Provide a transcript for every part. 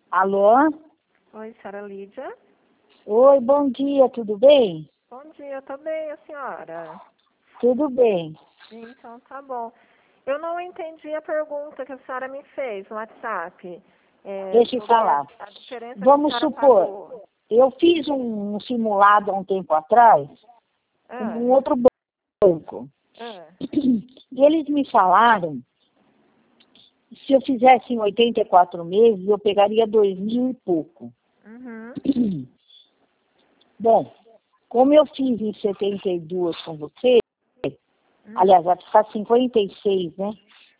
Alô? Oi, senhora Lídia. Oi, bom dia, tudo bem? Bom dia, tô bem, a senhora? Tudo bem. Então, tá bom. Eu não entendi a pergunta que a senhora me fez no WhatsApp. Deixa eu Sobre falar. a diferença que a Vamos senhora supor, pagou. eu fiz um simulado há um tempo atrás com Ah, um outro banco. ah, E eles me falaram, se eu fizesse em 84 meses, eu pegaria 2.000 e pouco. uhum, Bom, como eu fiz em 72 com você, aliás, vai ficar 56, né?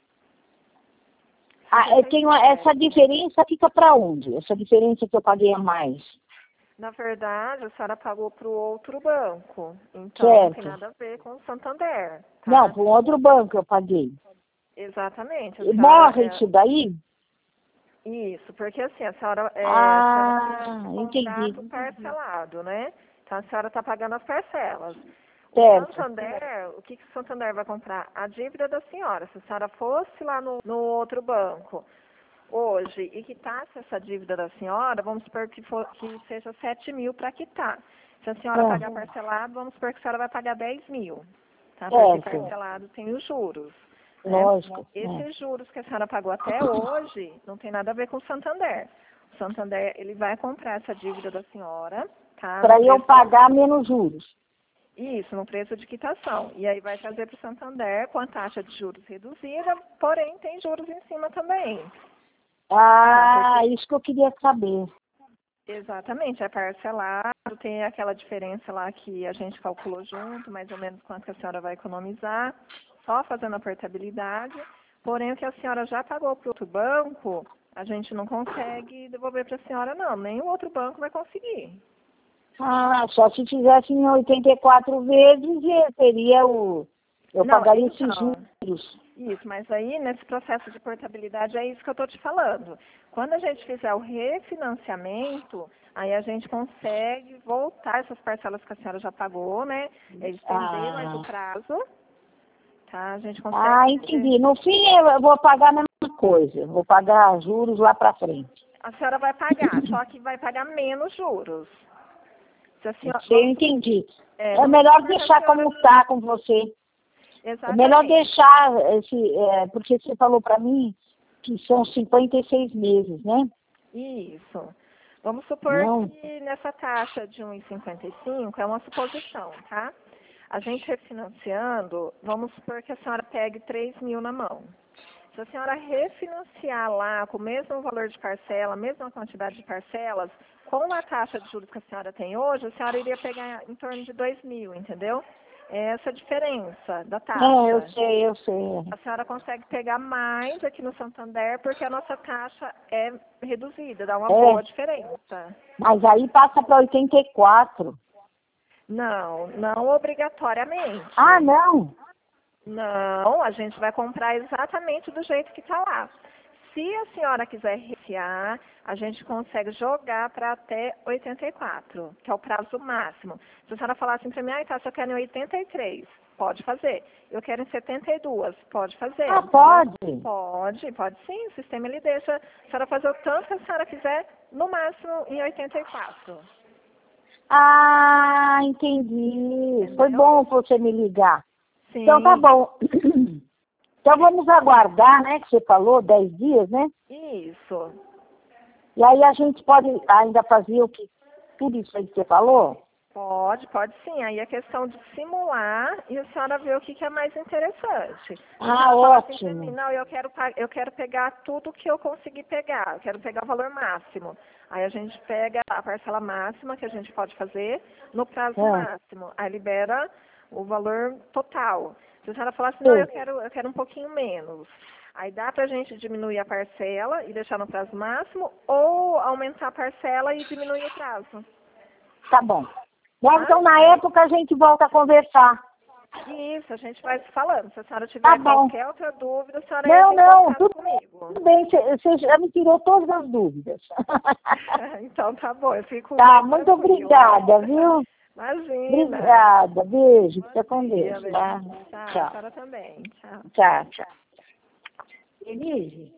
Eu tenho essa diferença fica para onde? Essa diferença que eu paguei a mais. Na verdade, a senhora pagou para o outro banco. Então, não tem Certo? nada a ver com o Santander, Não, tá? para um outro banco eu paguei. Exatamente. A E senhora morre isso daí? Isso, porque assim, a senhora tinha Ah, um entendi. contrato parcelado, né? Então a senhora está pagando as parcelas. O Certo. Santander, o que o Santander vai comprar? A dívida da senhora. Se a senhora fosse lá no outro banco hoje e quitasse essa dívida da senhora, vamos supor que seja 7.000 para quitar. Se a senhora Ah, pagar parcelado, vamos supor que a senhora vai pagar 10.000, tá? Porque certo. parcelado tem os juros, né? Lógico. Esses juros que a senhora pagou até hoje não tem nada a ver com o Santander. O Santander, ele vai comprar essa dívida da senhora, tá? No Para eu preço, pagar menos juros. isso, no preço de quitação. E aí vai trazer para o Santander com a taxa de juros reduzida, porém tem juros em cima também. Tá? Ah, Porque isso que eu queria saber. exatamente, é parcelado, tem aquela diferença lá que a gente calculou junto, mais ou menos quanto que a senhora vai economizar, só fazendo a portabilidade. Porém, o que a senhora já pagou para o outro banco, a gente não consegue devolver para a senhora, não. Nem o outro banco vai conseguir. Ah, só se fizesse em 84 vezes, eu Não, pagaria esses então, juros. isso, mas aí nesse processo de portabilidade é isso que eu estou te falando. Quando a gente fizer o refinanciamento, aí a gente consegue voltar essas parcelas que a senhora já pagou, né? Estender mais o Ah, prazo, tá? A gente consegue fazer. entendi. No fim, eu vou pagar a mesma coisa. Vou pagar juros lá para frente. A senhora vai pagar, só que vai pagar menos juros. Se a senhora, Eu entendi. É vamos melhor supor que a deixar senhora. como está com você. É melhor Exatamente. deixar porque você falou para mim que são 56 meses, né? Isso. Vamos supor Não? que nessa taxa de 1,55 é uma suposição, tá? A gente refinanciando, vamos supor que a senhora pegue 3.000 na mão. Se a senhora refinanciar lá com o mesmo valor de parcela, a mesma quantidade de parcelas, com a taxa de juros que a senhora tem hoje, a senhora iria pegar em torno de 2.000, entendeu? É essa a diferença da Eu taxa. sei, eu sei. A senhora consegue pegar mais aqui no Santander porque a nossa taxa é reduzida, dá uma É, boa diferença. mas aí passa para 84. Não, não Ah, obrigatoriamente. não? Não, a gente vai comprar exatamente do jeito que está lá. Se a senhora quiser retirar, a gente consegue jogar para até 84, que é o prazo máximo. Se a senhora falar assim para mim, ah, tá, eu quero em 83, pode fazer. Eu quero em 72, pode fazer, Ah, entendeu? pode. Pode sim. O sistema ele deixa a senhora fazer o tanto que a senhora quiser, no máximo em 84. Ah, entendi. Foi Entendeu? bom você me ligar. Então tá Sim, bom. Então vamos aguardar, né? Que você falou, 10 dias, né? isso. E aí a gente pode ainda fazer tudo isso aí que você falou? Pode sim. Aí é questão de simular e a senhora ver o que é mais interessante. Se a Ah, senhora falar assim para mim, ótimo. não, eu quero pegar tudo que eu conseguir pegar, eu quero pegar o valor máximo. Aí a gente pega a parcela máxima que a gente pode fazer no prazo Ah, máximo. Aí libera o valor total. Se a senhora falar assim, não, sei. eu quero um pouquinho menos. Aí dá para a gente diminuir a parcela e deixar no prazo máximo ou aumentar a parcela e diminuir o prazo. Tá bom. Bom, Tá? então na Aí, época a gente volta a conversar. isso, a gente vai se falando. Se a senhora Tá tiver bom. qualquer outra dúvida, a senhora Não, entra em não, contato tudo comigo. bem. Você já me tirou todas as dúvidas. Então tá bom, eu fico Tá, mais muito tranquila. obrigada, viu? Imagina. Obrigada. Beijo. Bom Fica com dia, Deus, beijo. tá? Tchau, a Tchau. senhora também. Tchau. Tchau, tchau. Denise?